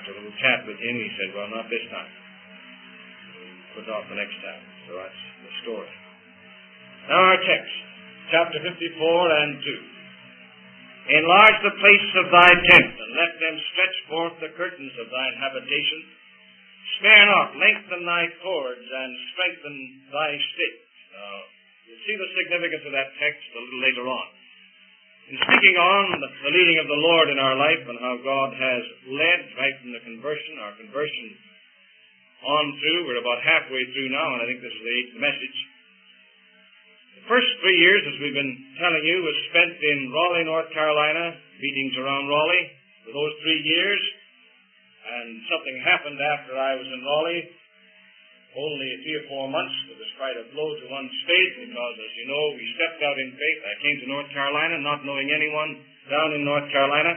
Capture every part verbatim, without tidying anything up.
after a little chat with him, he said, well, not this time. We'll put it off the next time. So that's the story. Now our text, chapter fifty-four and two. Enlarge the place of thy tent, and let them stretch forth the curtains of thine habitation. Spare not, lengthen thy cords, and strengthen thy stakes. Now, you'll see the significance of that text a little later on. In speaking on the leading of the Lord in our life and how God has led right from the conversion, our conversion on through, we're about halfway through now, and I think this is the eighth message. The first three years, as we've been telling you, was spent in Raleigh, North Carolina, meetings around Raleigh for those three years. And something happened after I was in Raleigh. Only three or four months, it was quite a blow to one's faith because, as you know, we stepped out in faith. I came to North Carolina not knowing anyone down in North Carolina.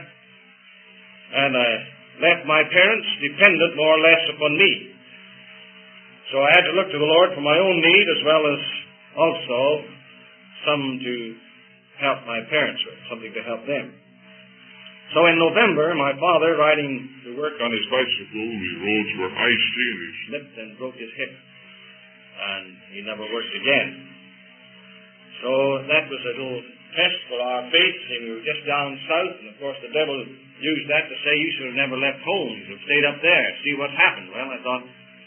And I left my parents dependent more or less upon me. So I had to look to the Lord for my own need as well as also some to help my parents with, something to help them. So in November, my father, riding to work on his bicycle, the roads were icy and he slipped and broke his hip. And he never worked again. So that was a little test for our faith. We were just down south, and of course the devil used that to say, you should have never left home. You should have stayed up there, see what happened. Well, I thought,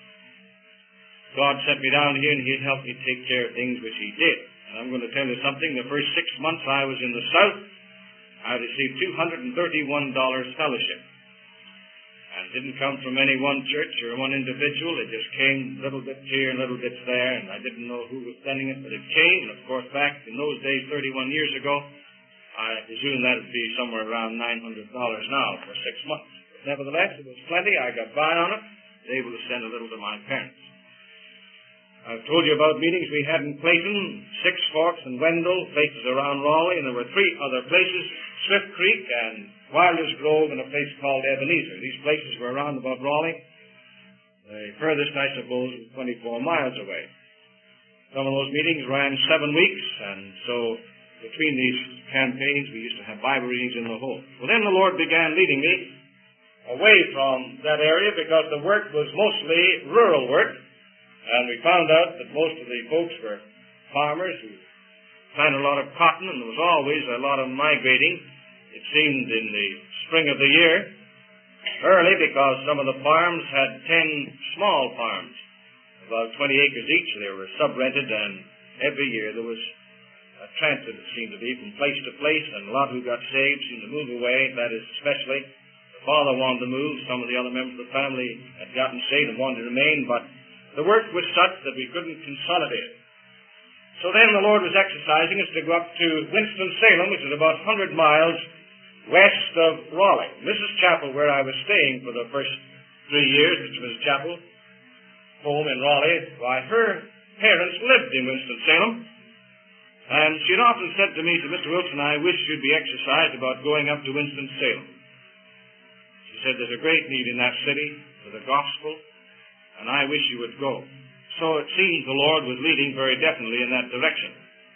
God sent me down here and he'd help me take care of things, which he did. And I'm going to tell you something. The first six months I was in the south, I received two hundred thirty-one dollars fellowship. And it didn't come from any one church or one individual. It just came little bits here and little bits there, and I didn't know who was sending it, but it came. And of course, back in those days, thirty-one years ago, I presume that would be somewhere around nine hundred dollars now for six months. But nevertheless, it was plenty. I got by on it, was able to send a little to my parents. I've told you about meetings we had in Clayton, Six Forks and Wendell, places around Raleigh, and there were three other places, Swift Creek and Wilder's Grove and a place called Ebenezer. These places were around about Raleigh. The furthest, I suppose, was twenty-four miles away. Some of those meetings ran seven weeks, and so between these campaigns we used to have Bible readings in the home. Well, then the Lord began leading me away from that area because the work was mostly rural work. And we found out that most of the folks were farmers who planted a lot of cotton, and there was always a lot of migrating. It seemed in the spring of the year, early, because some of the farms had ten small farms, about twenty acres each. They were sub-rented, and every year there was a transit, it seemed to be, from place to place, and a lot who got saved seemed to move away. That is, especially the father wanted to move. Some of the other members of the family had gotten saved and wanted to remain, but the work was such that we couldn't consolidate. So then the Lord was exercising us to go up to Winston-Salem, which is about one hundred miles west of Raleigh. Missus Chapel, where I was staying for the first three years, which was a chapel home in Raleigh, why, her parents lived in Winston-Salem. And she had often said to me, to Mister Wilson, I wish you'd be exercised about going up to Winston-Salem. She said, there's a great need in that city for the gospel, and I wish you would go. So it seems the Lord was leading very definitely in that direction.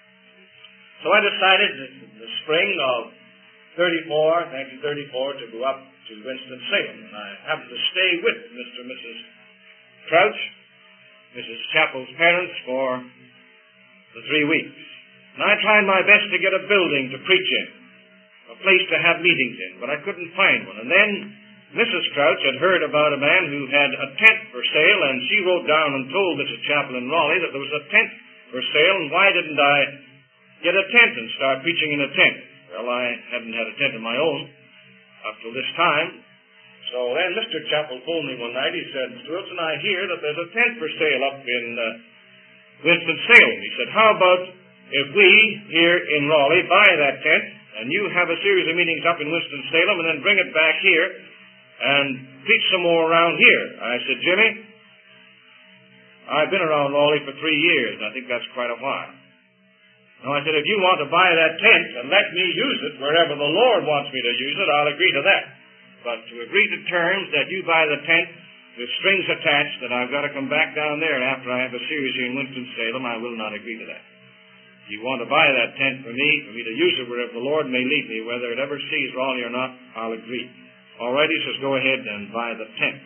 So I decided in the spring of thirty-four, nineteen thirty-four, to go up to Winston-Salem. And I happened to stay with Mister and Missus Crouch, Missus Chappell's parents, for the three weeks. And I tried my best to get a building to preach in, a place to have meetings in, but I couldn't find one. And then Missus Crouch had heard about a man who had a tent for sale, and she wrote down and told Missus Chappell in Raleigh that there was a tent for sale, and why didn't I get a tent and start preaching in a tent? Well, I hadn't had a tent of my own up till this time. So then Mister Chappell phoned me one night. He said, Mister Wilson, I hear that there's a tent for sale up in uh, Winston-Salem. He said, how about if we here in Raleigh buy that tent, and you have a series of meetings up in Winston-Salem, and then bring it back here and preach some more around here? I said, Jimmy, I've been around Raleigh for three years, and I think that's quite a while. Now, I said, if you want to buy that tent and let me use it wherever the Lord wants me to use it, I'll agree to that. But to agree to terms that you buy the tent with strings attached, that I've got to come back down there after I have a series here in Winston-Salem, I will not agree to that. If you want to buy that tent for me, for me to use it wherever the Lord may lead me, whether it ever sees Raleigh or not, I'll agree. All right, he says, go ahead and buy the tent.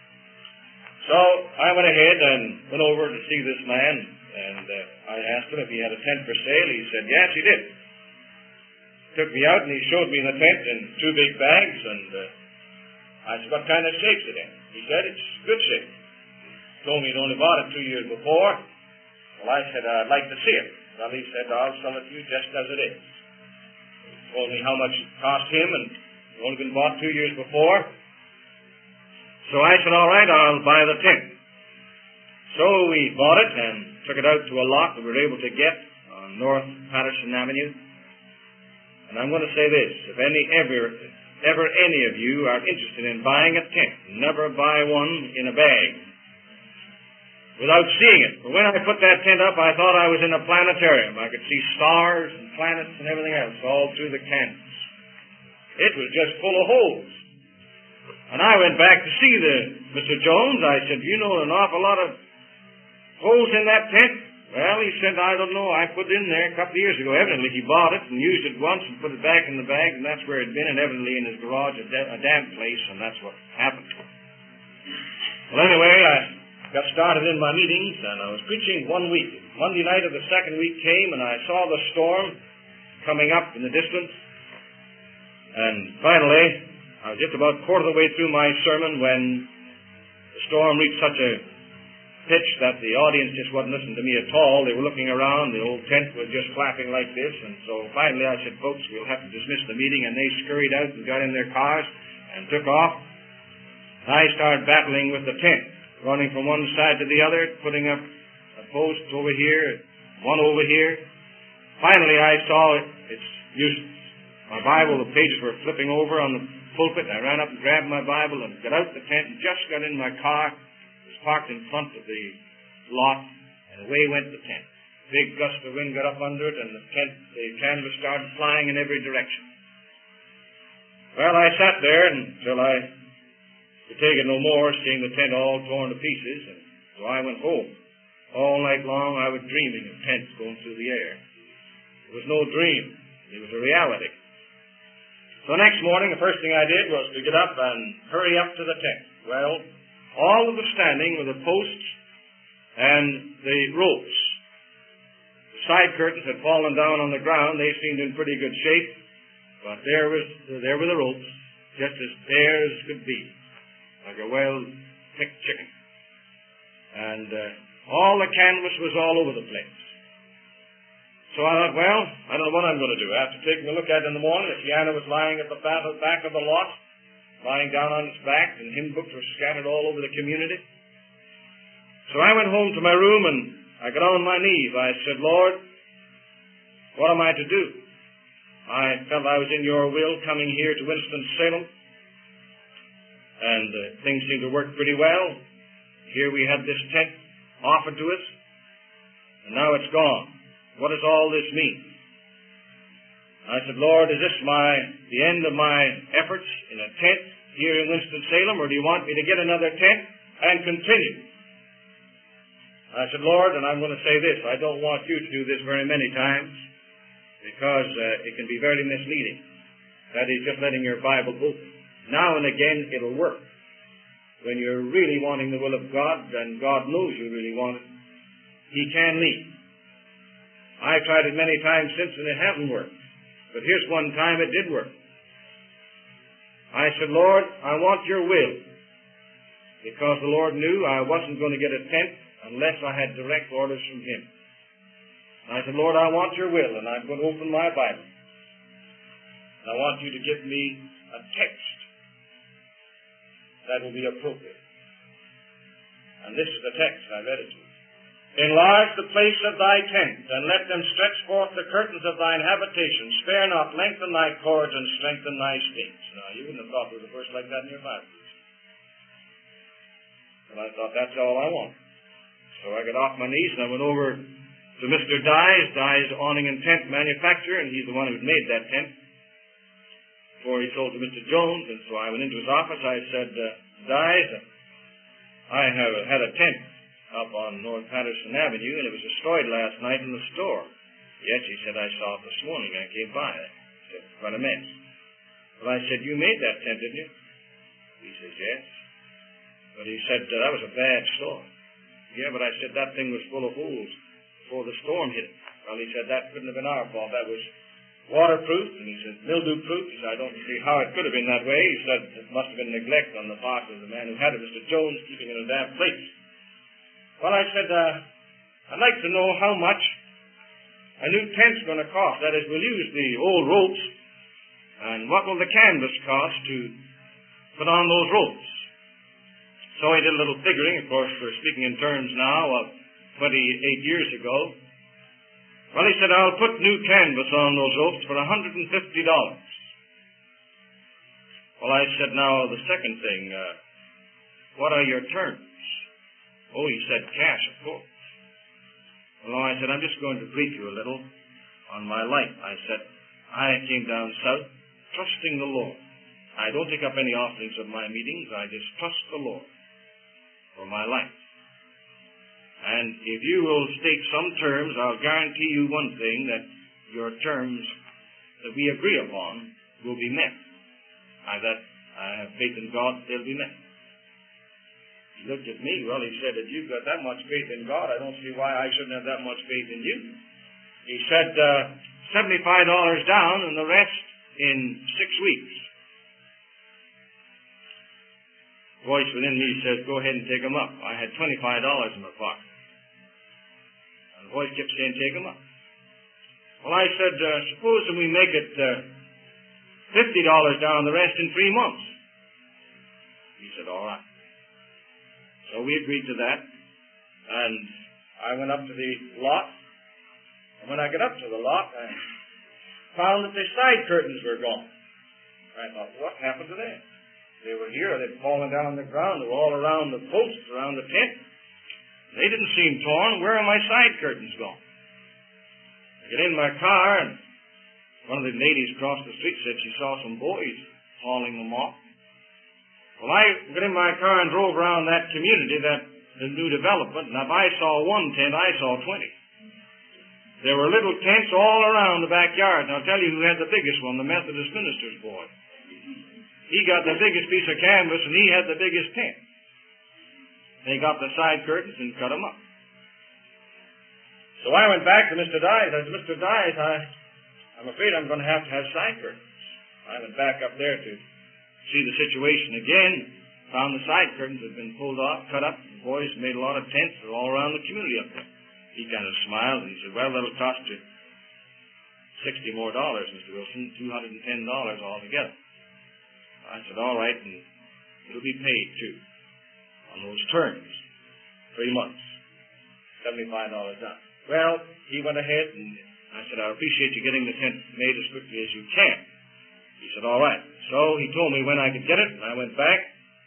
So I went ahead and went over to see this man, and uh, I asked him if he had a tent for sale. He said, yes, he did. Took me out, and he showed me the tent in two big bags, and uh, I said, what kind of shape's it in? He said, it's good shape. Told me he'd only bought it two years before. Well, I said, I'd like to see it. Well, he said, I'll sell it to you just as it is. He told me how much it cost him, and it only been bought two years before. So I said, all right, I'll buy the tent. So we bought it and took it out to a lot that we were able to get on North Patterson Avenue. And I'm going to say this, if any ever, ever any of you are interested in buying a tent, never buy one in a bag without seeing it. But when I put that tent up, I thought I was in a planetarium. I could see stars and planets and everything else all through the canvas. It was just full of holes. And I went back to see the Mister Jones. I said, you know an awful lot of holes in that tent? Well, he said, I don't know. I put it in there a couple of years ago. Evidently, he bought it and used it once and put it back in the bag, and that's where it had been, and evidently in his garage, a, da- a damp place, and that's what happened. Well, anyway, I got started in my meetings, and I was preaching one week. Monday night of the second week came, and I saw the storm coming up in the distance. And finally, I was just about a quarter of the way through my sermon when the storm reached such a pitch that the audience just wasn't listening to me at all. They were looking around. The old tent was just flapping like this. And so finally I said, folks, we'll have to dismiss the meeting. And they scurried out and got in their cars and took off. I started battling with the tent, running from one side to the other, putting up a post over here, one over here. Finally I saw it. It's useless. My Bible, the pages were flipping over on the pulpit. I ran up and grabbed my Bible and got out the tent and just got in my car. Parked in front of the lot, and away went the tent. Big gust of wind got up under it, and the tent, the canvas started flying in every direction. Well, I sat there until I could take it no more, seeing the tent all torn to pieces, and so I went home. All night long I was dreaming of tents going through the air. It was no dream. It was a reality. So next morning, the first thing I did was to get up and hurry up to the tent. Well, all that was standing were the posts and the ropes. The side curtains had fallen down on the ground. They seemed in pretty good shape. But there was there were the ropes, just as bare as could be, like a well-picked chicken. And uh, all the canvas was all over the place. So I thought, well, I don't know what I'm going to do. After taking a look at it in the morning, the piano was lying at the back of the lot, lying down on its back, and hymn books were scattered all over the community. So I went home to my room, and I got on my knees. I said, Lord, what am I to do? I felt I was in your will coming here to Winston-Salem, and uh, things seemed to work pretty well. Here we had this tent offered to us, and now it's gone. What does all this mean? I said, Lord, is this my the end of my efforts in a tent here in Winston-Salem, or do you want me to get another tent and continue? I said, Lord, and I'm going to say this, I don't want you to do this very many times, because uh, it can be very misleading. That is, just letting your Bible open. Now and again, it'll work. When you're really wanting the will of God, and God knows you really want it, He can lead. I've tried it many times since, and it hasn't worked. But here's one time it did work. I said, Lord, I want your will. Because the Lord knew I wasn't going to get a tent unless I had direct orders from Him. I said, Lord, I want your will, and I'm going to open my Bible. And I want you to give me a text that will be appropriate. And this is the text I read it to you. Enlarge the place of thy tent, and let them stretch forth the curtains of thine habitation. Spare not, lengthen thy cords, and strengthen thy stakes. Now, you wouldn't have thought there was a verse like that in your Bible. But I thought, that's all I want. So I got off my knees, and I went over to Mister Dye's, Dye's awning and tent manufacturer, and he's the one who made that tent before he sold to Mister Jones. And so I went into his office. I said, uh, Dye's, I have had a tent up on North Patterson Avenue, and it was destroyed last night in the store. Yes, he said, I saw it this morning. I came by. I said, quite a mess. Well, I said, you made that tent, didn't you? He says, yes. But he said, uh, that was a bad storm. Yeah, but I said, that thing was full of holes before the storm hit it. Well, he said, that couldn't have been our fault. That was waterproof, and he said, mildew-proof. He said, I don't see how it could have been that way. He said, it must have been neglect on the part of the man who had it, Mister Jones, keeping it in a damp place. Well, I said, uh, I'd like to know how much a new tent's going to cost. That is, we'll use the old ropes, and what will the canvas cost to put on those ropes? So I did a little figuring. Of course, we're speaking in terms now of twenty-eight years ago. Well, he said, I'll put new canvas on those ropes for one hundred fifty dollars. Well, I said, now, the second thing, uh, what are your terms? Oh, he said, cash, of course. Well, I said, I'm just going to brief you a little on my life. I said, I came down south trusting the Lord. I don't take up any offerings of my meetings. I just trust the Lord for my life. And if you will state some terms, I'll guarantee you one thing, that your terms that we agree upon will be met. I, that, I have faith in God that they'll be met. He looked at me. Well, he said, if you've got that much faith in God, I don't see why I shouldn't have that much faith in you. He said, uh, seventy-five dollars down and the rest in six weeks. Voice within me says, go ahead and take them up. I had twenty-five dollars in my pocket. And the voice kept saying, take them up. Well, I said, uh, supposing we make it uh, fifty dollars down, the rest in three months. He said, all right. So we agreed to that. And I went up to the lot. And when I got up to the lot, I found that the side curtains were gone. I thought, what happened to them? They were here. They'd fallen down on the ground. They were all around the posts, around the tent. They didn't seem torn. Where are my side curtains gone? I get in my car, and one of the ladies across the street said she saw some boys hauling them off. Well, I got in my car and drove around that community, that the new development, and if I saw one tent, I saw twenty. There were little tents all around the backyard, and I'll tell you who had the biggest one, the Methodist minister's boy. He got the biggest piece of canvas, and he had the biggest tent. They got the side curtains and cut them up. So I went back to Mister Dyes. I said, Mister Dyes, I, I'm afraid I'm going to have to have side curtains. I went back up there to see the situation again. Found the side curtains had been pulled off, cut up. The boys made a lot of tents. They're all around the community up there. He kind of smiled, and he said, well, that'll cost you sixty more dollars, Mister Wilson, two hundred ten dollars altogether. I said, all right, and it'll be paid, too, on those terms. Three months. seventy-five dollars down. Well, he went ahead, and I said, I appreciate you getting the tent made as quickly as you can. He said, all right. So he told me when I could get it, and I went back,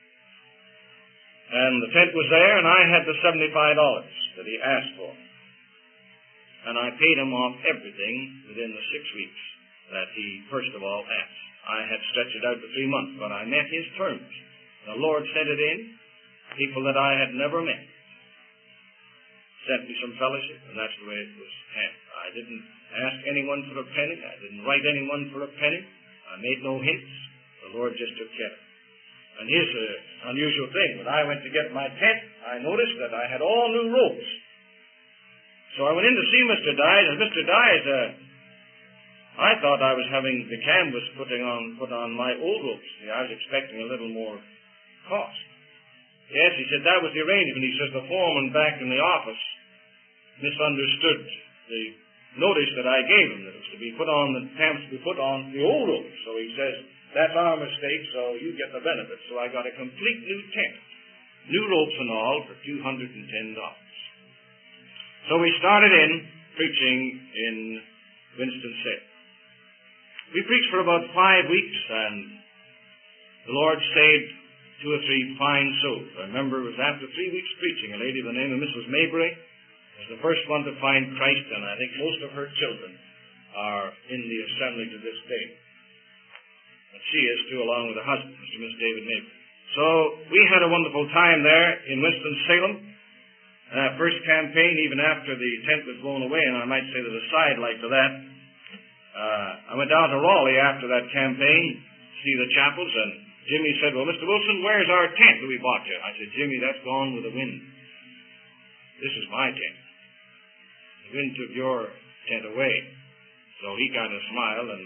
and the tent was there, and I had the seventy-five dollars that he asked for. And I paid him off everything within the six weeks that he, first of all, asked. I had stretched it out to three months, but I met his terms. The Lord sent it in, people that I had never met. Sent me some fellowship, and that's the way it was handled. I didn't ask anyone for a penny. I didn't write anyone for a penny. I made no hints. The Lord just took care of it. And here's an unusual thing. When I went to get my tent, I noticed that I had all new ropes. So I went in to see Mister Dyes, and Mister Dyes, uh, I thought I was having the canvas putting on, put on my old ropes. I was expecting a little more cost. Yes, he said, that was the arrangement. He says, the foreman back in the office misunderstood the notice that I gave him, that it was to be put on, the canvas to be put on the old ropes. So he says, that's our mistake, so you get the benefit. So I got a complete new tent, new ropes and all, for two hundred ten dollars. So we started in preaching in Winston-Salem. We preached for about five weeks, and the Lord saved two or three fine souls. I remember it was after three weeks preaching, a lady by the name of Missus Mabry was the first one to find Christ, and I think most of her children are in the assembly to this day. And she is too, along with her husband, Mister and Miss David Mabry. So we had a wonderful time there in Winston-Salem. Uh, first campaign, even after the tent was blown away, and I might say there's a sidelight to that. Uh, I went down to Raleigh after that campaign, see the chapels, and Jimmy said, well, Mister Wilson, where's our tent that we bought you? I said, Jimmy, that's gone with the wind. This is my tent. The wind took your tent away. So he kind of smiled, and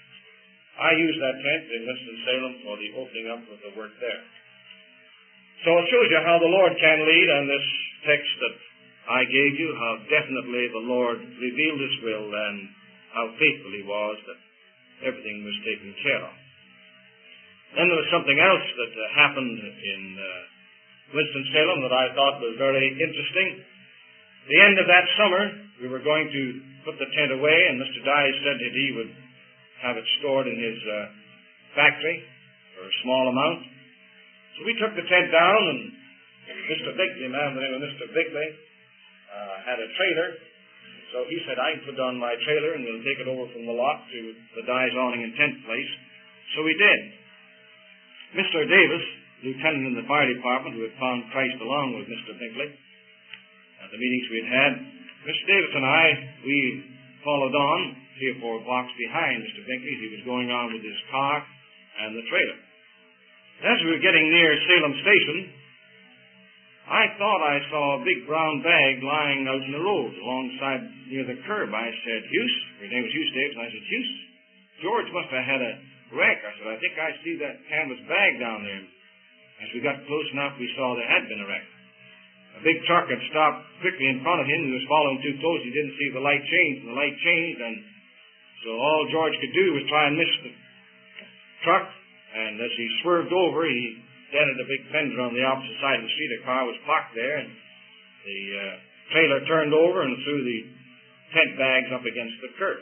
I used that tent in Winston-Salem for the opening up of the work there. So it shows you how the Lord can lead, and this text that I gave you, how definitely the Lord revealed His will and how faithful He was that everything was taken care of. Then there was something else that uh, happened in uh, Winston-Salem that I thought was very interesting. At the end of that summer, we were going to put the tent away, and Mister Dye said that he would have it stored in his uh, factory for a small amount. So we took the tent down, and Mister Bigley, a man by the name of Mister Bigley, uh, had a trailer. So he said, I can put on my trailer, and we'll take it over from the lot to the Dye's awning and tent place. So we did. Mister Davis, lieutenant in the fire department, who had found Christ along with Mister Bigley, at the meetings we had had, Mister Davis and I, we followed on three or four blocks behind Mister Bigley. He was going on with his car and the trailer. As we were getting near Salem Station, I thought I saw a big brown bag lying out in the road alongside near the curb. I said, Hughes, his name was Hughes Davis, and I said, Hughes, George must have had a wreck. I said, I think I see that canvas bag down there. As we got close enough, we saw there had been a wreck. A big truck had stopped quickly in front of him. He was following too close. He didn't see the light change, and the light changed, and so all George could do was try and miss the truck, and as he swerved over, he dented a big fender on the opposite side of the street. A car was parked there, and the uh, trailer turned over and threw the tent bags up against the curb.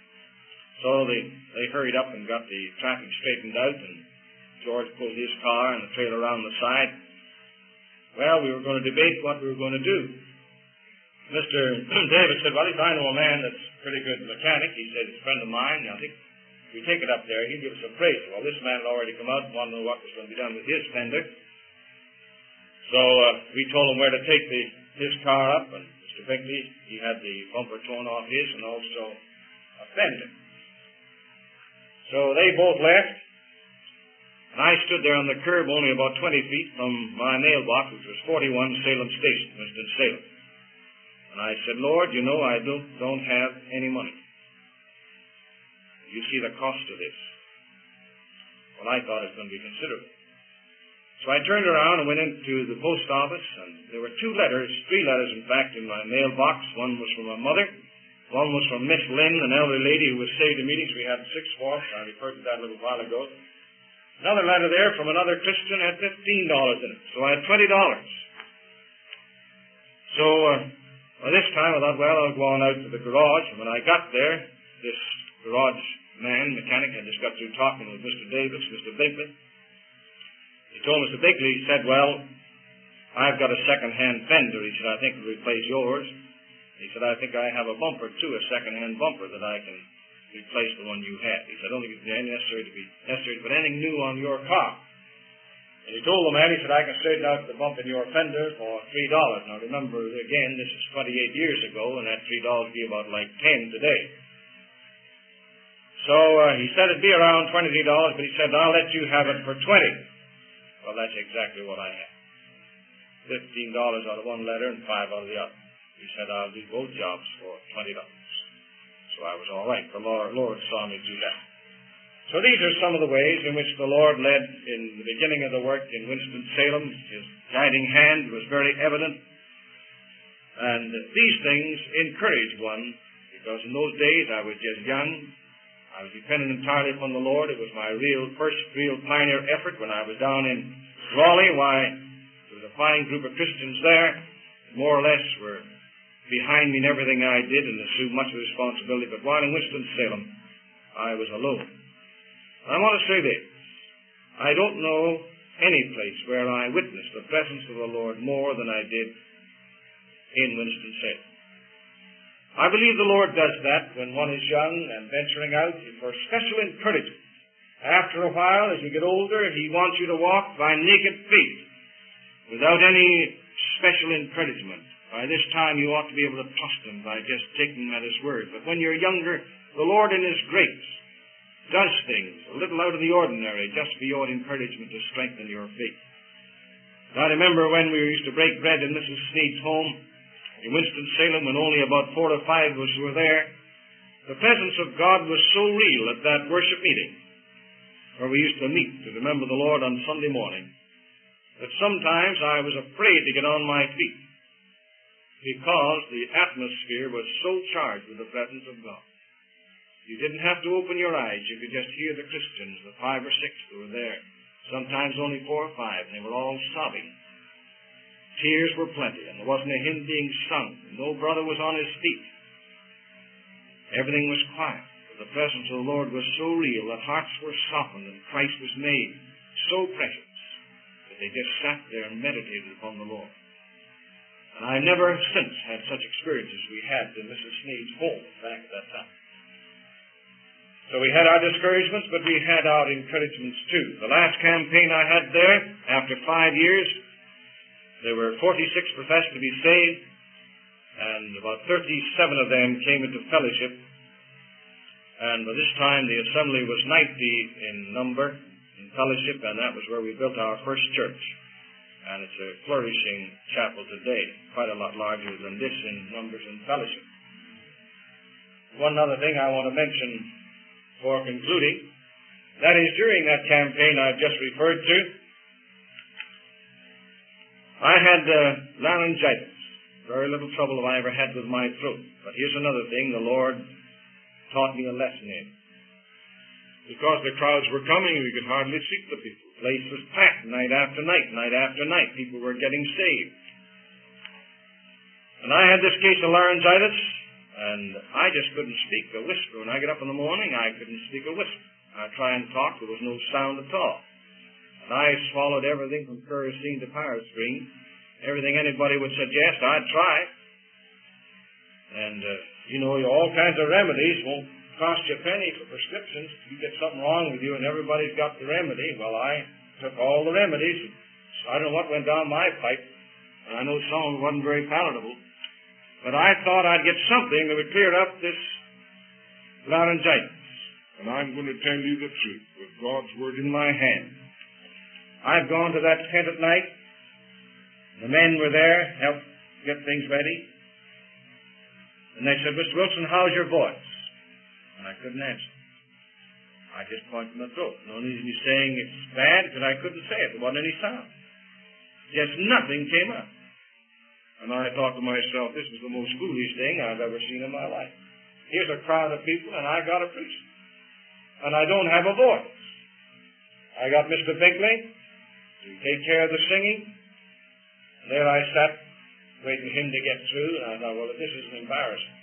So they, they hurried up and got the traffic straightened out, and George pulled his car and the trailer around the side. Well, we were going to debate what we were going to do. Mister Davis said, well, if I know a man that's a pretty good mechanic, he said, he's a friend of mine, I think if we take it up there, he'll give us a price. Well, this man had already come out and wanted to know what was going to be done with his fender. So uh, we told him where to take the, his car up, and Mister Bigley, he had the bumper torn off his and also a fender. So they both left, and I stood there on the curb only about twenty feet from my mailbox, which was forty-one Salem Station, Winston-Salem. And I said, Lord, you know I don't, don't have any money. You see the cost of this. Well, I thought it was going to be considerable. So I turned around and went into the post office, and there were two letters, three letters, in fact, in my mailbox. One was from my mother. One was from Miss Lynn, an elderly lady who was saved in meetings. We had six for us. I referred to that a little while ago. Another letter there from another Christian had fifteen dollars in it. So I had twenty dollars. So uh, by this time I thought, well, I'll go on out to the garage. And when I got there, this garage man, mechanic, had just got through talking with Mister Davis, Mister Bigley. He told Mister Bigley, he said, well, I've got a second-hand fender. He said, I think it'll replace yours. He said, I think I have a bumper, too, a second-hand bumper that I can replace the one you had. He said, I don't think it's necessary to be necessary to put anything new on your car. And he told the man, he said, I can straighten out the bump in your fender for three dollars. Now remember, again, this is twenty-eight years ago, and that three dollars would be about like ten today. So uh, he said it'd be around twenty-three dollars, but he said, I'll let you have it for twenty. Well, that's exactly what I had. Fifteen dollars out of one letter and five out of the other. He said, I'll do both jobs for twenty dollars. So I was all right. The Lord, Lord saw me do that. So these are some of the ways in which the Lord led in the beginning of the work in Winston-Salem. His guiding hand was very evident. And these things encourage one, because in those days I was just young. I was dependent entirely upon the Lord. It was my real first real pioneer effort when I was down in Raleigh. Why, there was a fine group of Christians there, more or less were behind me in everything I did and assumed much of the responsibility. But while in Winston-Salem, I was alone. And I want to say this. I don't know any place where I witnessed the presence of the Lord more than I did in Winston-Salem. I believe the Lord does that when one is young and venturing out for special encouragement. After a while, as you get older, He wants you to walk by naked feet without any special encouragement. By this time, you ought to be able to trust Him by just taking Him at His word. But when you're younger, the Lord in His grace does things a little out of the ordinary just for your encouragement to strengthen your faith. I remember when we used to break bread in Missus Sneed's home in Winston-Salem, when only about four or five of us were there, the presence of God was so real at that worship meeting, where we used to meet to remember the Lord on Sunday morning, that sometimes I was afraid to get on my feet because the atmosphere was so charged with the presence of God. You didn't have to open your eyes. You could just hear the Christians, the five or six that were there, sometimes only four or five, and they were all sobbing. Tears were plenty, and there wasn't a hymn being sung. No brother was on his feet. Everything was quiet. The presence of the Lord was so real that hearts were softened and Christ was made so precious that they just sat there and meditated upon the Lord. And I never since had such experiences we had in Missus Sneed's home back at that time. So we had our discouragements, but we had our encouragements too. The last campaign I had there, after five years, there were forty-six professed to be saved, and about thirty-seven of them came into fellowship. And by this time, the assembly was ninety in number, in fellowship, and that was where we built our first church. And it's a flourishing chapel today, quite a lot larger than this in numbers and fellowship. One other thing I want to mention for concluding, that is, during that campaign I've just referred to, I had uh, laryngitis. Very little trouble have I ever had with my throat. But here's another thing the Lord taught me a lesson in. Because the crowds were coming, we could hardly seat the people. The place was packed night after night, night after night. People were getting saved. And I had this case of laryngitis, and I just couldn't speak a whisper. When I get up in the morning, I couldn't speak a whisper. I'd try and talk, there was no sound at all. And I swallowed everything from kerosene to Parasprine. Everything anybody would suggest, I'd try. And, uh, you know, all kinds of remedies won't cost you a penny for prescriptions. You get something wrong with you and everybody's got the remedy. Well, I took all the remedies. So I don't know what went down my pipe. And I know some of them wasn't very palatable. But I thought I'd get something that would clear up this laryngitis. And I'm going to tell you the truth with God's word in my hand. I've gone to that tent at night. The men were there, helped get things ready. And they said, Mister Wilson, how's your voice? And I couldn't answer. I just pointed to my throat. No need in me saying it's bad, because I couldn't say it. There wasn't any sound. Just nothing came up. And I thought to myself, this was the most foolish thing I've ever seen in my life. Here's a crowd of people, and I got a preacher. And I don't have a voice. I got Mister Binkley to take care of the singing. And there I sat, waiting for him to get through, and I thought, well, this is an embarrassment.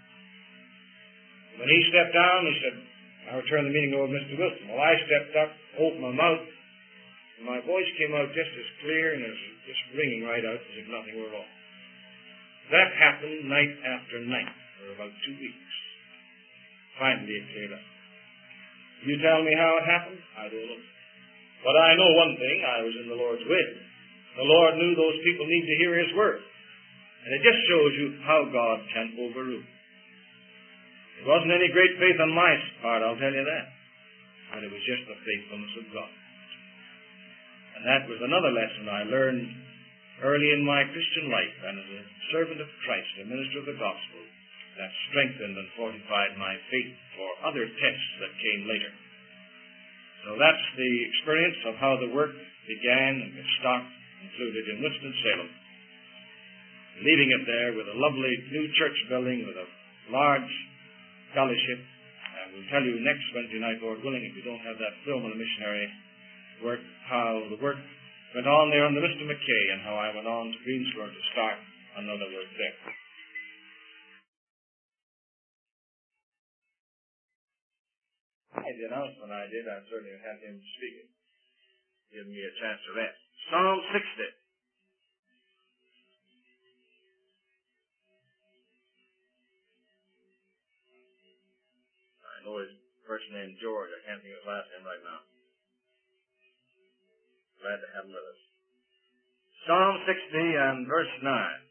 When he stepped down, he said, I returned the meeting over to Mister Wilson. Well, I stepped up, opened my mouth, and my voice came out just as clear and as just ringing right out as if nothing were wrong. That happened night after night for about two weeks. Finally, it cleared up. You tell me how it happened? I don't know. But I know one thing, I was in the Lord's will. The Lord knew those people need to hear His word. And it just shows you how God can overrule. It wasn't any great faith on my part, I'll tell you that. But it was just the faithfulness of God. And that was another lesson I learned early in my Christian life, and as a servant of Christ, a minister of the gospel, that strengthened and fortified my faith for other tests that came later. So that's the experience of how the work began and got stopped, included in Winston-Salem. Leaving it there with a lovely new church building with a large fellowship. And we'll tell you next Wednesday night, Lord willing, if we don't have that film of the missionary work, how the work went on there under Mister McKay and how I went on to Greensboro to start another work there. In the announcement I did, I certainly had him speaking, giving me a chance to rest. Psalm sixty. I know his first name George. I can't think of his last name right now. Glad to have him with us. Psalm sixty and verse nine.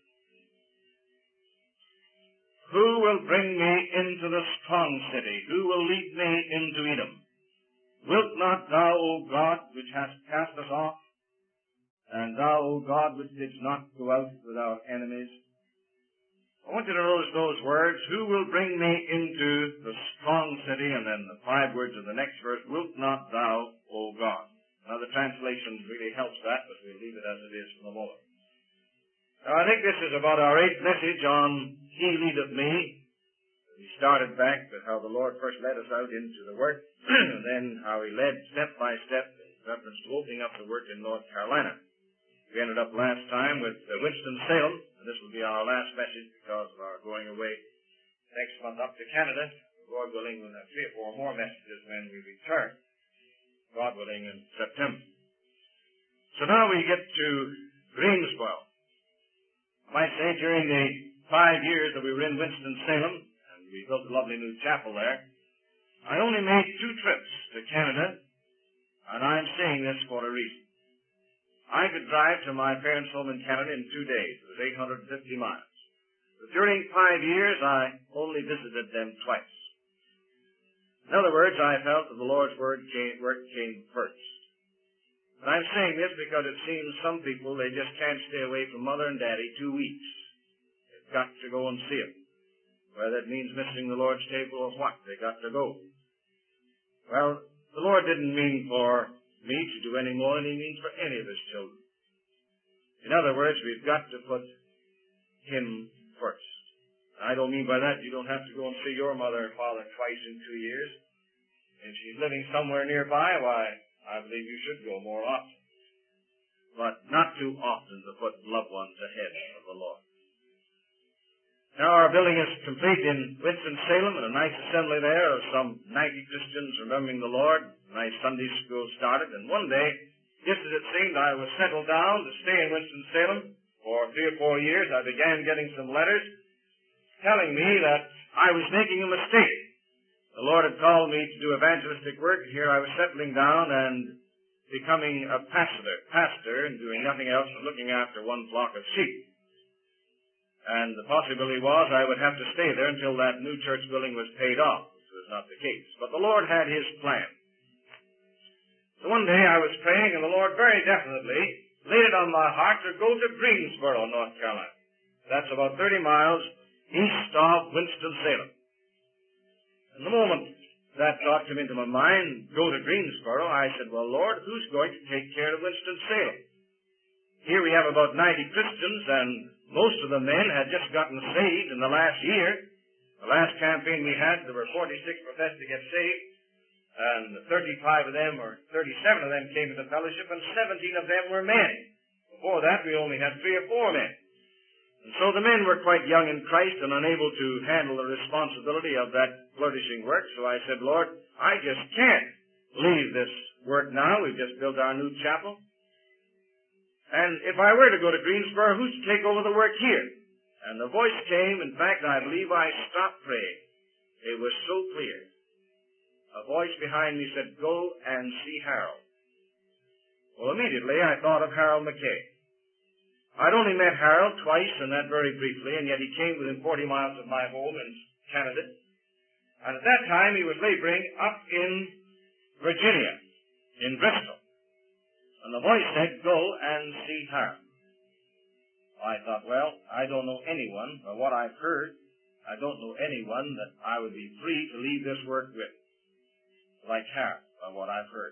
Who will bring me into the strong city? Who will lead me into Edom? Wilt not thou, O God, which hast cast us off, and thou, O God, which didst not go out with our enemies? I want you to notice those words, who will bring me into the strong city, and then the five words of the next verse, wilt not thou, O God. Now the translation really helps that, but we'll leave it as it is for the moment. Now I think this is about our eighth message on He leadeth me. We started back with how the Lord first led us out into the work, and then how He led step by step in reference to opening up the work in North Carolina. We ended up last time with uh, Winston-Salem, and this will be our last message because of our going away next month up to Canada. Lord willing, we'll have three or four more messages when we return, God willing, in September. So now we get to Greensboro. I might say during the five years that we were in Winston-Salem, and we built a lovely new chapel there, I only made two trips to Canada, and I'm saying this for a reason. I could drive to my parents' home in Canada in two days. It was eight hundred fifty miles. But during five years, I only visited them twice. In other words, I felt that the Lord's word came, work came first. And I'm saying this because it seems some people, they just can't stay away from Mother and Daddy two weeks. They've got to go and see them. Whether that means missing the Lord's table or what, they got to go. Well, the Lord didn't mean for me to do any more than He means for any of His children. In other words, we've got to put Him first. I don't mean by that you don't have to go and see your mother and father twice in two years. If she's living somewhere nearby, why, I believe you should go more often. But not too often to put loved ones ahead of the Lord. Now our building is complete in Winston-Salem, and a nice assembly there of some ninety Christians remembering the Lord. A nice Sunday school started, and one day, just as it seemed I was settled down to stay in Winston-Salem for three or four years, I began getting some letters telling me that I was making a mistake. The Lord had called me to do evangelistic work, and here I was settling down and becoming a pastor, pastor and doing nothing else but looking after one flock of sheep. And the possibility was I would have to stay there until that new church building was paid off, which was not the case. But the Lord had His plan. So one day I was praying, and the Lord very definitely laid it on my heart to go to Greensboro, North Carolina. That's about thirty miles east of Winston-Salem. And the moment that thought came into my mind, go to Greensboro, I said, well, Lord, who's going to take care of Winston-Salem? Here we have about ninety Christians, and most of the men had just gotten saved in the last year. The last campaign we had, there were forty-six professed to get saved, and thirty-five of them, or thirty-seven of them came into fellowship, and seventeen of them were men. Before that, we only had three or four men. And so the men were quite young in Christ and unable to handle the responsibility of that flourishing work. So I said, Lord, I just can't leave this work now. We've just built our new chapel. And if I were to go to Greensboro, who's to take over the work here? And the voice came. In fact, I believe I stopped praying. It was so clear. A voice behind me said, go and see Harold. Well, immediately I thought of Harold McKay. I'd only met Harold twice, and that very briefly, and yet he came within forty miles of my home in Canada. And at that time, he was laboring up in Virginia, in Bristol. And the voice said, go and see Harold. I thought, well, I don't know anyone, by what I've heard, I don't know anyone that I would be free to leave this work with, like Harold, by what I've heard.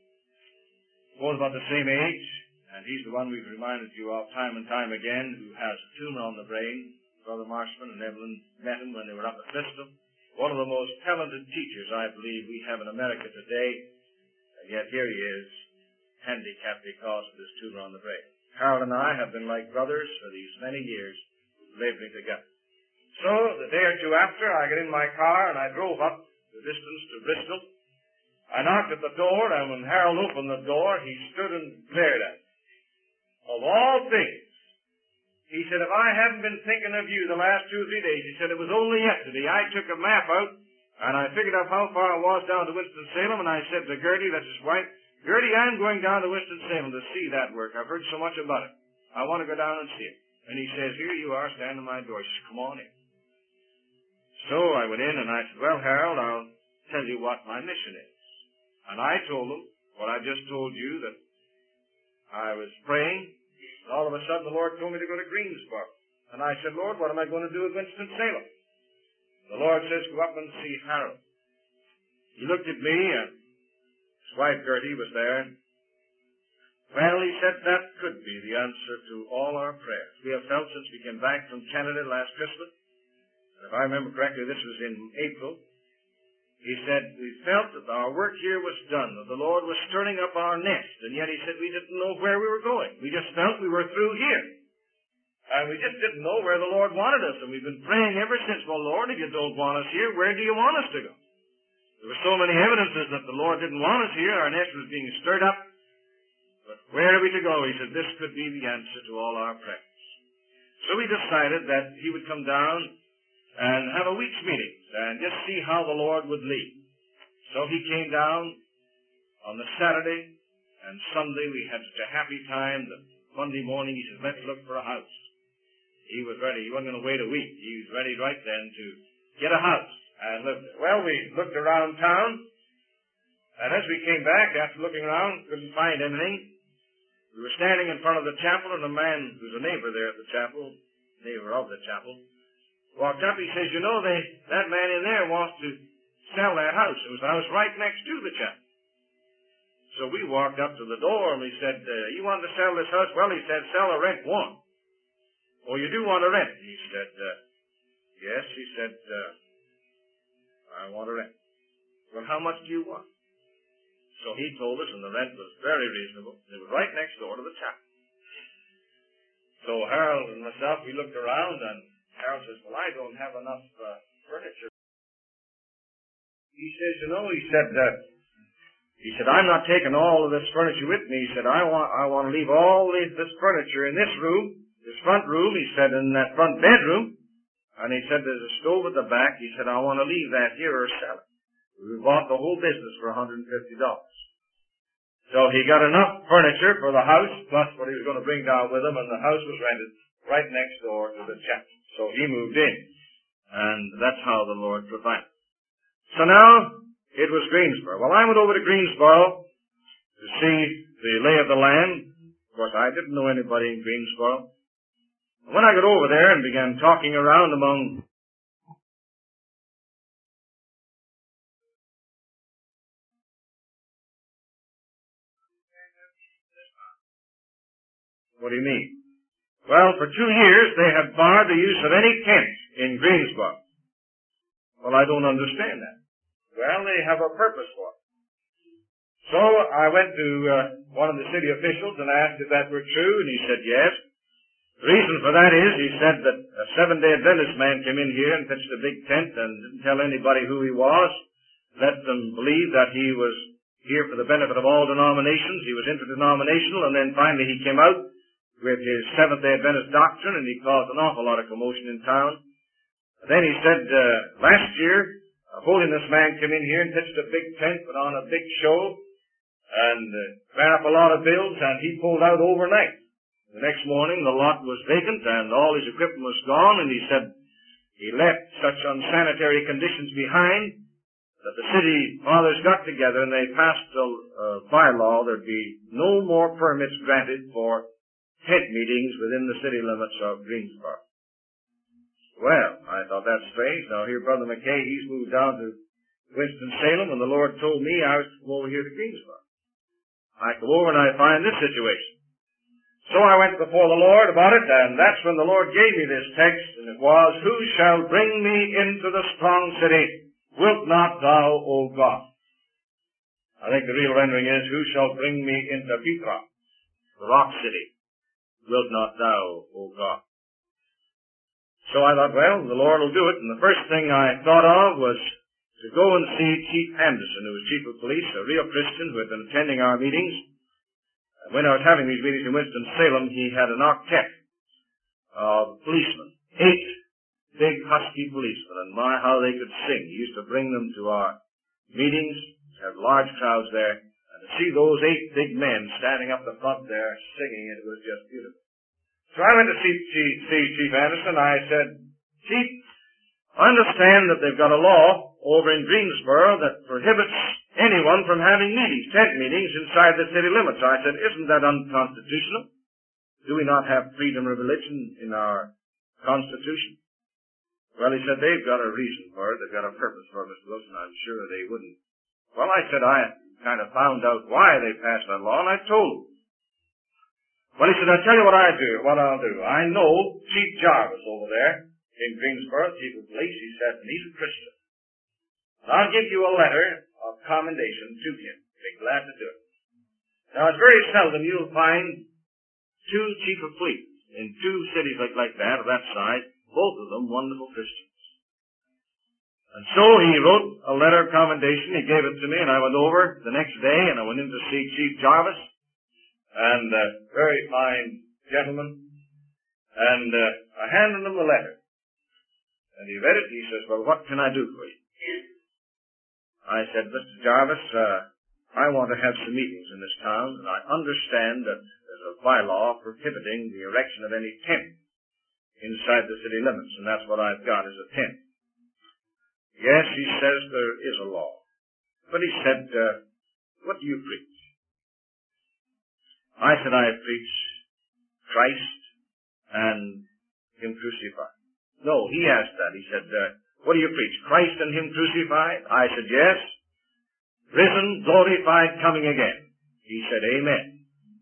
Both about the same age, and he's the one we've reminded you of time and time again, who has a tumor on the brain. Brother Marshman and Evelyn met him when they were up at Bristol. One of the most talented teachers, I believe, we have in America today, and yet here he is, handicapped because of this tumor on the brain. Harold and I have been like brothers for these many years, laboring together. So, the day or two after, I got in my car and I drove up the distance to Bristol. I knocked at the door, and when Harold opened the door, he stood and glared at me. Of all things, he said, if I hadn't been thinking of you the last two or three days, he said, it was only yesterday I took a map out, and I figured out how far it was down to Winston-Salem, and I said to Gertie, that's his wife, Gertie, I'm going down to Winston-Salem to see that work. I've heard so much about it. I want to go down and see it. And he says, here you are, standing at my door. She says, come on in. So I went in, and I said, well, Harold, I'll tell you what my mission is. And I told him what I just told you, that I was praying, and all of a sudden the Lord told me to go to Greensboro. And I said, Lord, what am I going to do with Winston-Salem? The Lord says, go up and see Harold. He looked at me, and his wife Gertie was there. Well, he said that could be the answer to all our prayers. We have felt since we came back from Canada last Christmas. If I remember correctly, this was in April. He said, we felt that our work here was done, that the Lord was stirring up our nest, and yet he said we didn't know where we were going. We just felt we were through here. And we just didn't know where the Lord wanted us, and we've been praying ever since, well, Lord, if you don't want us here, where do you want us to go? There were so many evidences that the Lord didn't want us here. Our nest was being stirred up. But where are we to go? He said, this could be the answer to all our prayers. So we decided that he would come down and have a week's meeting and just see how the Lord would lead. So he came down on the Saturday, and Sunday we had such a happy time that Monday morning he said, let's look for a house. He was ready. He wasn't going to wait a week. He was ready right then to get a house and live there. Well, we looked around town, and as we came back, after looking around, couldn't find anything. We were standing in front of the chapel, and a man who's a neighbor there at the chapel, neighbor of the chapel, walked up. He says, you know, they, that man in there wants to sell that house. It was the house right next to the chapel. So we walked up to the door, and we said, uh, you want to sell this house? Well, he said, sell or rent one. Oh, you do want to rent? He said, uh, yes. He said, uh, I want to rent. Well, how much do you want? So he told us, and the rent was very reasonable. It was right next door to the chapel. So Harold and myself, we looked around, and Harold says, well, I don't have enough uh, furniture. He says, you know, he said, uh, he said, I'm not taking all of this furniture with me. He said, I want, I want to leave all this, this furniture in this room, this front room. He said, in that front bedroom. And he said, there's a stove at the back. He said, I want to leave that here or sell it. We bought the whole business for one hundred fifty dollars. So he got enough furniture for the house, plus what he was going to bring down with him, and the house was rented right next door to the chapel. So he moved in, and that's how the Lord provided. So now, it was Greensboro. Well, I went over to Greensboro to see the lay of the land. Of course, I didn't know anybody in Greensboro. When I got over there and began talking around among What do you mean? Well, for two years they have barred the use of any tent in Greensboro. Well, I don't understand that. Well, they have a purpose for it. So I went to uh, one of the city officials and asked if that were true, and he said yes. The reason for that is, he said that a Seventh-day Adventist man came in here and pitched a big tent and didn't tell anybody who he was, let them believe that he was here for the benefit of all denominations. He was interdenominational, and then finally he came out with his Seventh-day Adventist doctrine, and he caused an awful lot of commotion in town. And then he said, uh, last year, a holiness man came in here and pitched a big tent, put on a big show, and uh, ran up a lot of bills, and he pulled out overnight. The next morning, the lot was vacant, and all his equipment was gone, and he said he left such unsanitary conditions behind that the city fathers got together and they passed a uh, bylaw there'd be no more permits granted for tent meetings within the city limits of Greensboro. Well, I thought that's strange. Now here, Brother McKay, he's moved down to Winston-Salem, and the Lord told me I was to come over here to Greensboro. I come over and I find this situation. So I went before the Lord about it, and that's when the Lord gave me this text, and it was, who shall bring me into the strong city? Wilt not thou, O God? I think the real rendering is, who shall bring me into Petra, the rock city? Wilt not thou, O God? So I thought, well, the Lord will do it, and the first thing I thought of was to go and see Chief Anderson, who was Chief of Police, a real Christian who had been attending our meetings. When I was having these meetings in Winston-Salem, he had an octet of policemen, eight big husky policemen, and my, how they could sing. He used to bring them to our meetings, have large crowds there, and to see those eight big men standing up the front there singing, it was just beautiful. So I went to see, see, see Chief Anderson. I said, Chief, I understand that they've got a law over in Greensboro that prohibits anyone from having meetings, tent meetings, inside the city limits. I said, isn't that unconstitutional? Do we not have freedom of religion in our Constitution? Well, he said, they've got a reason for it. They've got a purpose for it, Mister Wilson. I'm sure they wouldn't. Well, I said, I kind of found out why they passed that law, and I told him. Well, he said, I'll tell you what I do, what I'll do. I know Chief Jarvis over there in Greensboro, Chief of Police. He said, and he's a Christian. And I'll give you a letter of commendation to him. Be glad to do it. Now, it's very seldom you'll find two Chief of Police in two cities like, like that, of that size, both of them wonderful Christians. And so he wrote a letter of commendation. He gave it to me, and I went over the next day, and I went in to see Chief Jarvis, and a very fine gentleman, and uh, I handed him the letter. And he read it. He says, well, what can I do for you? I said, Mister Jarvis, uh, I want to have some meetings in this town, and I understand that there's a bylaw prohibiting the erection of any tent inside the city limits, and that's what I've got is a tent. Yes, he says there is a law. But he said, uh, what do you preach? I said, I preach Christ and Him crucified. No, he asked that. He said, uh, what do you preach? Christ and Him crucified? I said, yes. Risen, glorified, coming again. He said, amen.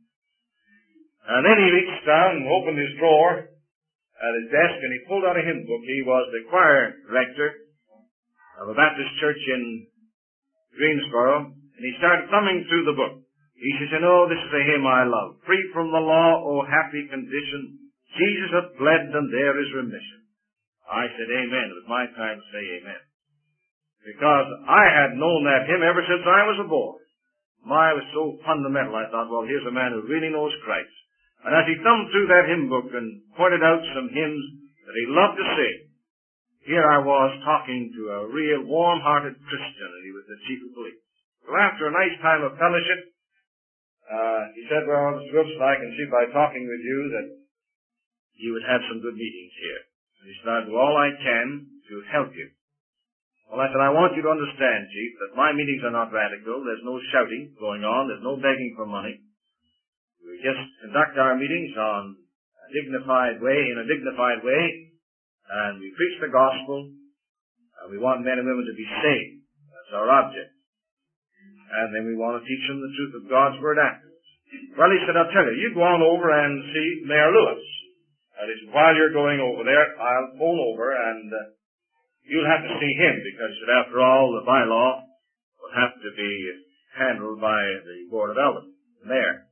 And then he reached down and opened his drawer at his desk, and he pulled out a hymn book. He was the choir director of a Baptist church in Greensboro, and he started thumbing through the book. He says, you know, this is a hymn I love. Free from the law, O happy condition, Jesus hath bled, and there is remission. I said, amen. It was my time to say amen. Because I had known that hymn ever since I was a boy. My, it was so fundamental. I thought, well, here's a man who really knows Christ. And as he thumbed through that hymn book and pointed out some hymns that he loved to sing, here I was talking to a real warm-hearted Christian, and he was the chief of police. So after a nice time of fellowship, uh, he said, well, Mister Wilson, I can see by talking with you that you would have some good meetings here. And he said, I'll do all I can to help you. Well, I said, I want you to understand, Chief, that my meetings are not radical. There's no shouting going on. There's no begging for money. We just conduct our meetings on a dignified way, in a dignified way, and we preach the gospel, and we want men and women to be saved. That's our object. And then we want to teach them the truth of God's Word afterwards. Well, he said, I'll tell you, you go on over and see Mayor Lewis. And he said, while you're going over there, I'll phone over and uh, you'll have to see him, because he said, after all, the bylaw will have to be handled by the Board of Elders, the mayor.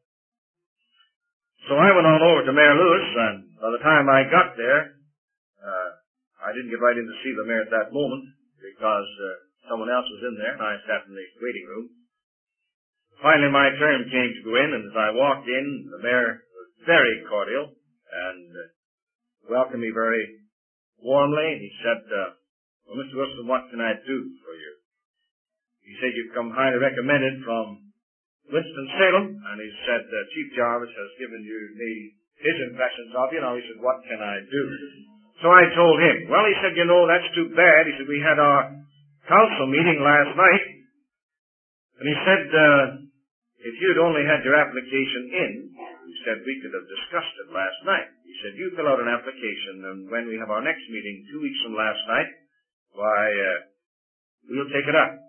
So I went on over to Mayor Lewis, and by the time I got there, uh, I didn't get right in to see the mayor at that moment, because uh, someone else was in there, and I sat in the waiting room. Finally, my turn came to go in, and as I walked in, the mayor was very cordial, and uh, welcomed me very warmly, and he said, uh, well, Mister Wilson, what can I do for you? He said, you've come highly recommended from Winston-Salem, and he said, uh, Chief Jarvis has given you me his impressions of you. Now, he said, what can I do? So I told him. Well, he said, you know, that's too bad. He said, we had our council meeting last night, and he said, uh, if you'd only had your application in, he said, we could have discussed it last night. He said, you fill out an application, and when we have our next meeting two weeks from last night, why, uh, we'll take it up.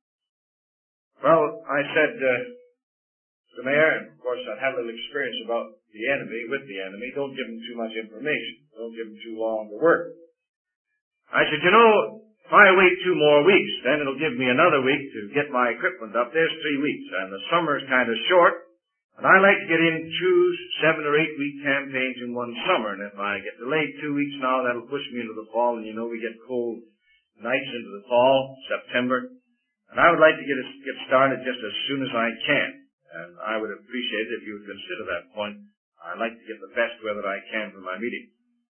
Well, I said, uh, the mayor, and of course I've had a little experience about the enemy, with the enemy, don't give him too much information. Don't give him too long to work. I said, you know, if I wait two more weeks, then it'll give me another week to get my equipment up. There's three weeks, and the summer's kind of short, and I like to get in two seven or eight week campaigns in one summer, and if I get delayed two weeks now, that'll push me into the fall, and you know we get cold nights into the fall, September, and I would like to get it, get started just as soon as I can, and I would appreciate it if you would consider that point. I'd like to get the best weather I can for my meeting.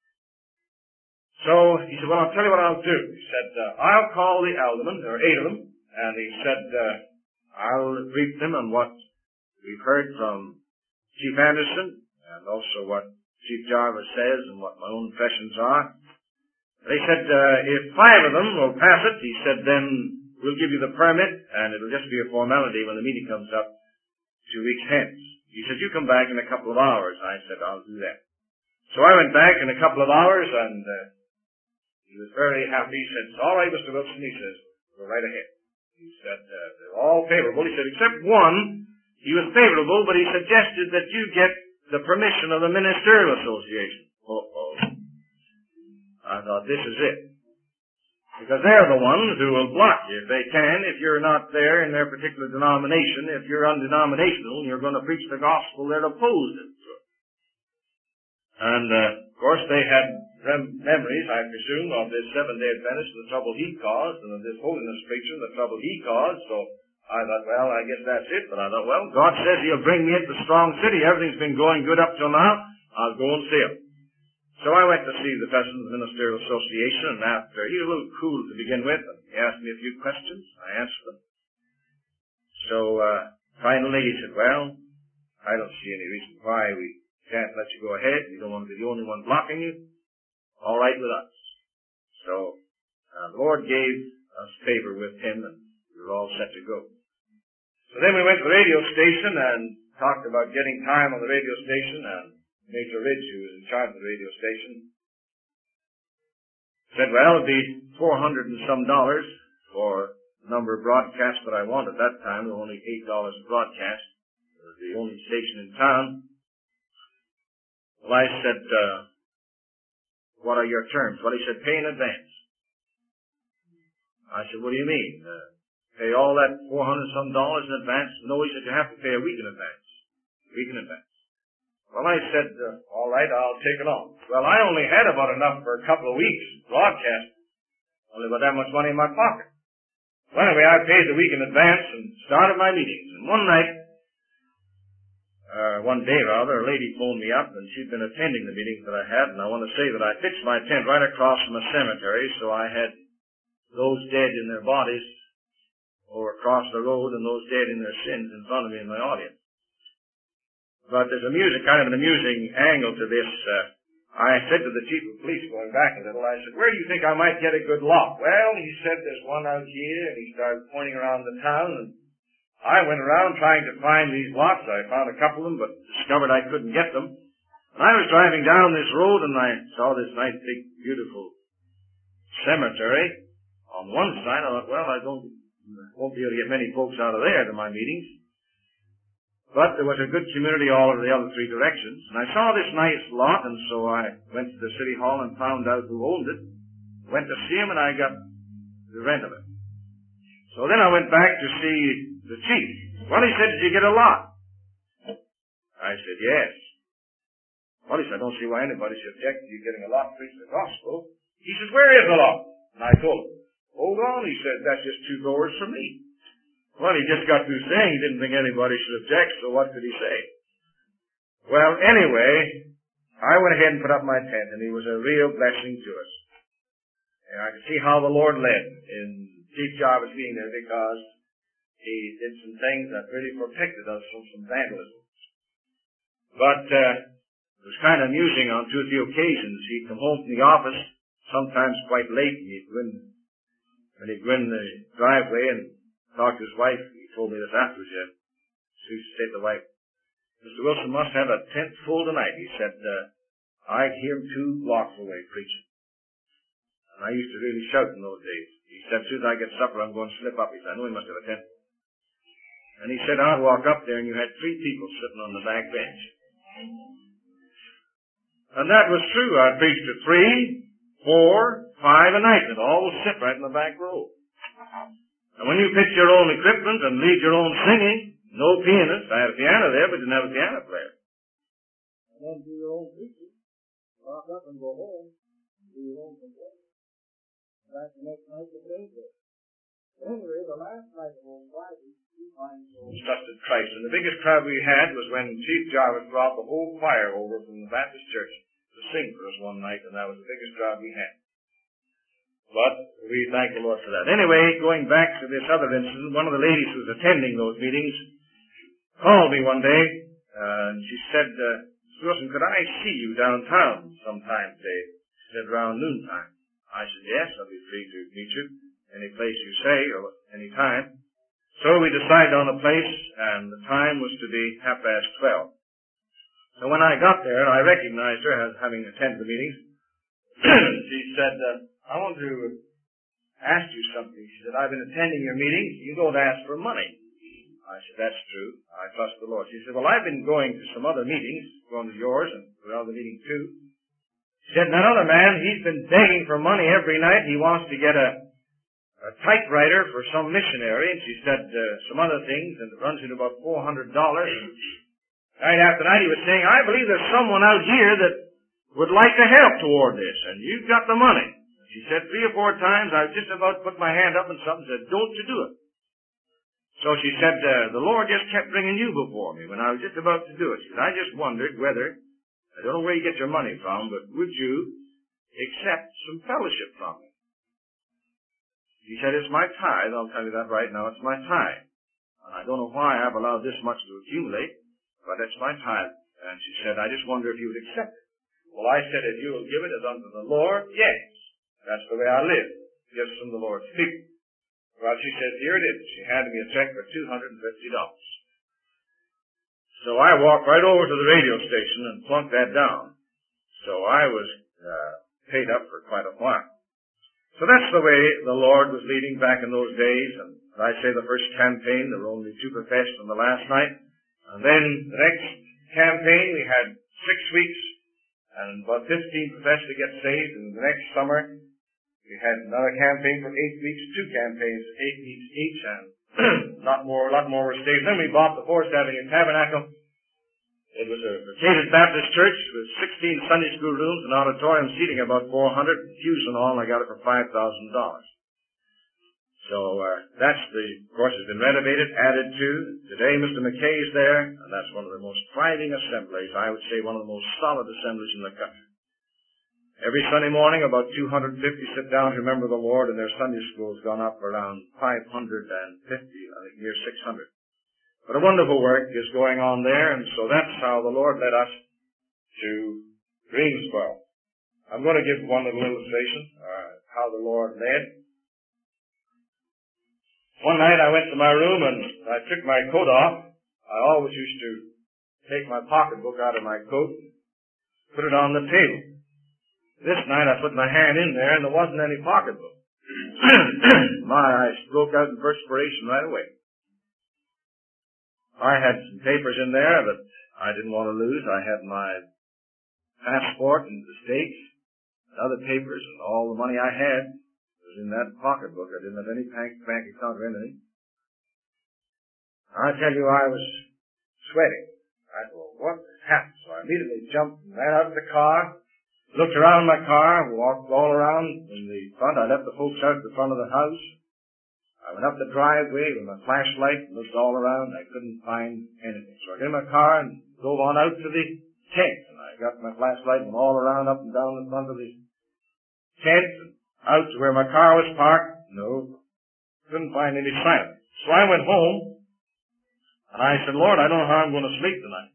So he said, well, I'll tell you what I'll do. He said, uh, I'll call the aldermen, there are eight of them, and he said, uh, I'll brief them on what we've heard from Chief Anderson, and also what Chief Jarvis says and what my own impressions are. They said, uh, if five of them will pass it, he said, then we'll give you the permit, and it'll just be a formality when the meeting comes up two weeks hence. He said, you come back in a couple of hours. I said, I'll do that. So I went back in a couple of hours, and uh, he was very happy. He said, it's all right, Mister Wilson. He says, go right ahead. He said, uh, they're all favorable. He said, except one, he was favorable, but he suggested that you get the permission of the Ministerial Association. Uh-oh. I thought, this is it. Because they're the ones who will block you if they can, if you're not there in their particular denomination. If you're undenominational and you're going to preach the gospel, they're opposed to it. And, uh, of course, they had rem- memories, I presume, of this Seventh-day Adventist and the trouble he caused, and of this holiness preacher and the trouble he caused. So I thought, well, I guess that's it. But I thought, well, God says he'll bring me into Strong City. Everything's been going good up till now. I'll go and see him. So I went to see the president of the Ministerial Association, and after, he was a little cool to begin with, and he asked me a few questions. I answered them. So, uh, finally he said, well, I don't see any reason why we can't let you go ahead. We don't want to be the only one blocking you. All right with us. So, uh, the Lord gave us favor with him, and we were all set to go. So then we went to the radio station and talked about getting time on the radio station, and Major Ridge, who was in charge of the radio station, said, well, it'd be four hundred and some dollars for the number of broadcasts that I want. At that time, there were only eight dollars a broadcast. It was the only station in town. Well, I said, uh, what are your terms? Well, he said, pay in advance. I said, what do you mean? Uh, pay all that four hundred and some dollars in advance? No, he said, you have to pay a week in advance. A week in advance. Well, I said, uh, all right, I'll take it on. Well, I only had about enough for a couple of weeks broadcast. Only about that much money in my pocket. Well, anyway, I paid the week in advance and started my meetings. And one night, uh, one day rather, a lady phoned me up, and she'd been attending the meetings that I had, and I want to say that I pitched my tent right across from a cemetery, so I had those dead in their bodies over across the road and those dead in their sins in front of me in my audience. But there's a music, kind of an amusing angle to this. Uh, I said to the chief of police going back a little, I said, where do you think I might get a good lot? Well, he said, there's one out here, and he started pointing around the town, and I went around trying to find these lots. I found a couple of them, but discovered I couldn't get them. And I was driving down this road, and I saw this nice, big, beautiful cemetery on one side. I thought, well, I don't, won't be able to get many folks out of there to my meetings. But there was a good community all over the other three directions. And I saw this nice lot, and so I went to the city hall and found out who owned it. Went to see him, and I got the rent of it. So then I went back to see the chief. Well, he said, did you get a lot? I said, yes. Well, he said, I don't see why anybody should object to you getting a lot to preach the gospel. He says, where is the lot? And I told him. Hold on, he said, that's just two doors from me. Well, he just got through saying he didn't think anybody should object, so what could he say? Well, anyway, I went ahead and put up my tent, and he was a real blessing to us. And I could see how the Lord led in Chief Jarvis being there, because he did some things that really protected us from some vandalism. But uh, it was kind of amusing on two or three occasions. He'd come home from the office, sometimes quite late, and he'd go in, when he'd go in the driveway and talked to his wife. He told me this afterwards yet. She used to say to the wife, Mister Wilson must have a tent full tonight. He said, uh, I'd hear him two blocks away preaching. And I used to really shout in those days. He said, as soon as I get supper, I'm going to slip up. He said, I know he must have a tent. And he said, I'd walk up there, and you had three people sitting on the back bench. And that was true. I preached to three, four, five a night, and all would sit right in the back row. And when you pitch your own equipment and lead your own singing, no pianist. I had a piano there, but didn't have a piano player. And then do your own preaching, walk up and go home, do your own complaining. That's the next night to play there. Anyway, the last night of old Friday, we find so trusted Christ. And the biggest crowd we had was when Chief Jarvis brought the whole choir over from the Baptist church to sing for us one night, and that was the biggest crowd we had. But we thank the Lord for that. Anyway, going back to this other incident, one of the ladies who was attending those meetings called me one day, uh, and she said, uh, Mister Wilson, could I see you downtown sometime today? She said, around noontime. decided on a place, and the time was to be half past twelve. So when I got there, I recognized her as having attended the meetings. She said, uh, I want to ask you something. She said, I've been attending your meetings. You don't ask for money. I said, that's true. I trust the Lord. She said, well, I've been going to some other meetings, going to yours and to other meetings too. She said, that other man, he's been begging for money every night. He wants to get a, a typewriter for some missionary. And she said uh, some other things, and it runs into about four hundred dollars. Night after night, he was saying, I believe there's someone out here that would like to help toward this, and you've got the money. She said three or four times, I was just about to put my hand up and something said, don't you do it. So she said, uh, the Lord just kept bringing you before me when I was just about to do it. She said, I just wondered whether, I don't know where you get your money from, but would you accept some fellowship from me? She said, it's my tithe. I'll tell you that right now. It's my tithe. And I don't know why I've allowed this much to accumulate, but it's my tithe. And she said, I just wonder if you would accept it. Well, I said, if you will give it as unto the Lord, yes. That's the way I live. Gifts from the Lord speak. Well, she said, here it is. She handed me a check for two hundred fifty dollars. So I walked right over to the radio station and plunked that down. So I was uh, paid up for quite a while. So that's the way the Lord was leading back in those days. And I say the first campaign, there were only two professed on the last night. And then the next campaign, we had six weeks, and about fifteen professed to get saved. And the next summer, we had another campaign for eight weeks, two campaigns, eight weeks each, and a lot more, a lot more were saved. Then we bought the Forest Avenue Tabernacle. It was a located Baptist church with sixteen Sunday school rooms, an auditorium seating about four hundred, pews and all, and I got it for five thousand dollars. So, uh, that's the, of course, it's been renovated, added to. Today, Mister McKay is there, and that's one of the most thriving assemblies, I would say one of the most solid assemblies in the country. Every Sunday morning, about two hundred fifty sit down to remember the Lord, and their Sunday school has gone up around five hundred fifty, I think near six hundred. But a wonderful work is going on there, and so that's how the Lord led us to Greensboro. I'm going to give one little illustration, uh, how the Lord led. One night I went to my room and I took my coat off. I always used to take my pocketbook out of my coat and put it on the table. This night I put my hand in there and there wasn't any pocketbook. My eyes broke out in perspiration right away. I had some papers in there that I didn't want to lose. I had my passport and the States, and other papers, and all the money I had was in that pocketbook. I didn't have any bank, bank account or anything. I tell you, I was sweating. I thought, what has happened? So I immediately jumped and ran out of the car. Looked around my car, walked all around in the front. I left the folks out at the front of the house. I went up the driveway with my flashlight and looked all around. I couldn't find anything. So I got in my car and drove on out to the tent. And I got my flashlight and all around, up and down the front of the tent, and out to where my car was parked. No, couldn't find any sign. So I went home, and I said, Lord, I don't know how I'm going to sleep tonight.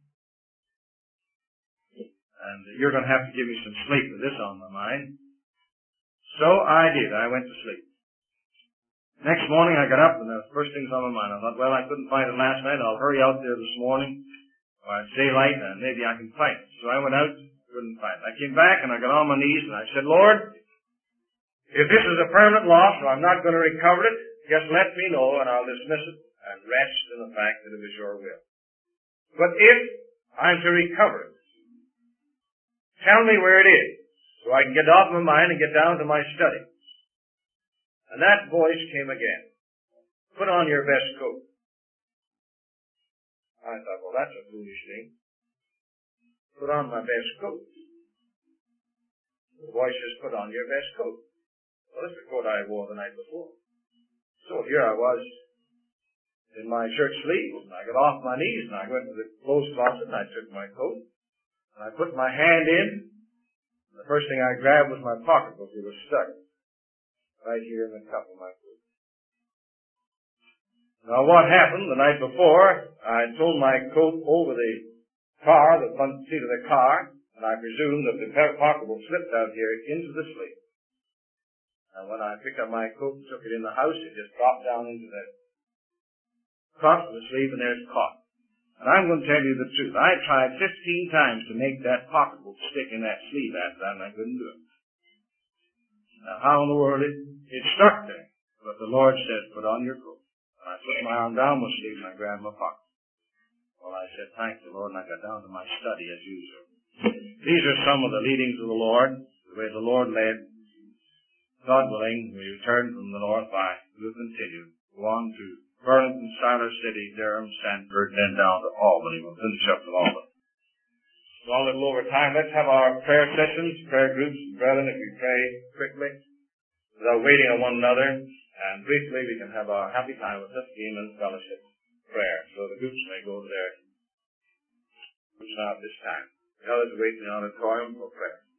And you're going to have to give me some sleep with this on my mind. So I did. I went to sleep. Next morning I got up and the first things on my mind, I thought, well, I couldn't find it last night. I'll hurry out there this morning by daylight and maybe I can find it. So I went out, couldn't find it. I came back and I got on my knees and I said, Lord, if this is a permanent loss or I'm not going to recover it, just let me know and I'll dismiss it and rest in the fact that it was your will. But if I'm to recover it, tell me where it is, so I can get off my mind and get down to my study. And that voice came again. Put on your best coat. I thought, well, that's a foolish thing. Put on my best coat. The voice says, put on your best coat. Well, that's the coat I wore the night before. So here I was in my shirt sleeves, and I got off my knees, and I went to the clothes closet, and I took my coat. And I put my hand in, and the first thing I grabbed was my pocketbook. It was stuck right here in the cup of my coat. Now what happened the night before, I threw my coat over the car, the front seat of the car, and I presume that the pocketbook slipped out here into the sleeve. And when I picked up my coat and took it in the house, it just dropped down into the cross the sleeve, and there's caught. And I'm going to tell you the truth. I tried fifteen times to make that pocketbook stick in that sleeve after that, and I couldn't do it. Now, how in the world it, it stuck there? But the Lord said, put on your coat. And I put my arm down my sleeve, and I grabbed my pocket. Well, I said, thank the Lord, and I got down to my study as usual. These are some of the leadings of the Lord, the way the Lord led. God willing, we return from the north by, we'll continue. Go on to Burlington, Siler City, Durham, Sandford, then down to Albany. We'll finish up with Albany. So a little over time. Let's have our prayer sessions, prayer groups. Brethren, if we pray quickly, without waiting on one another, and briefly we can have our happy time with this game and fellowship prayer. So the groups may go to their groups now at this time. The others wait in the auditorium for prayer.